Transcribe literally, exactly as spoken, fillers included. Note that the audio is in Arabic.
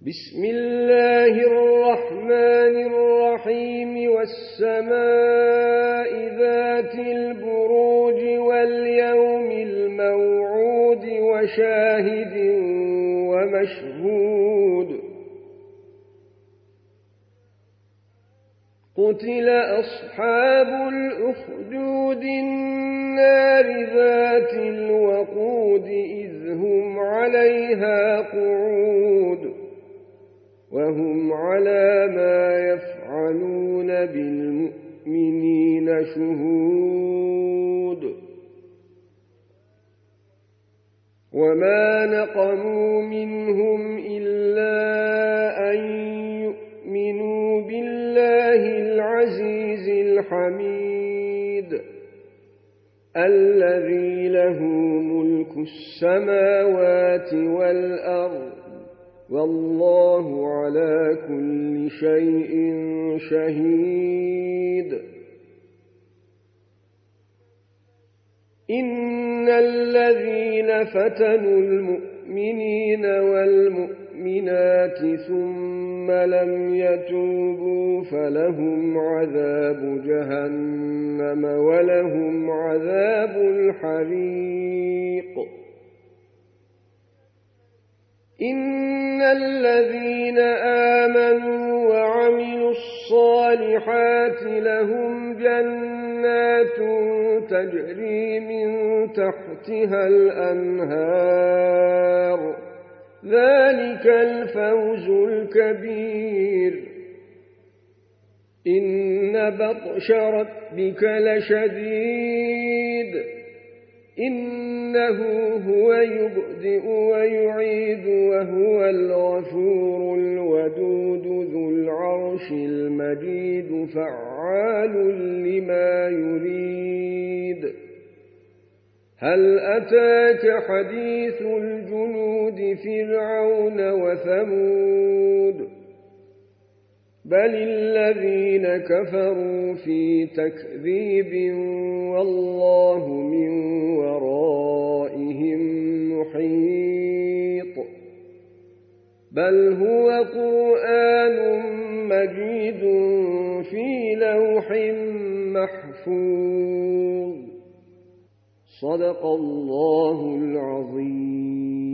بسم الله الرحمن الرحيم والسماء ذات البروج واليوم الموعود وشاهد ومشهود قتل أصحاب الأخدود النار ذات الوقود إذ هم عليها قعود وهم على ما يفعلون بالمؤمنين شهود وما نقموا منهم إلا أن يؤمنوا بالله العزيز الحميد الذي له ملك السماوات والأرض والله على كل شيء شهيد إن الذين فتنوا المؤمنين والمؤمنات ثم لم يتوبوا فلهم عذاب جهنم ولهم عذاب الحريق إن الذين آمنوا وعملوا الصالحات لهم جنات تجري من تحتها الأنهار ذلك الفوز الكبير إن بطش ربك لشديد إنه هو يبدئ ويعيد وهو الغفور الودود ذو العرش المجيد فعال لما يريد هل أتاك حديث الجنود فرعون وثمود بل الذين كفروا في تكذيب والله من ورائهم محيط بل هو قرآن مجيد في لوح محفوظ صدق الله العظيم.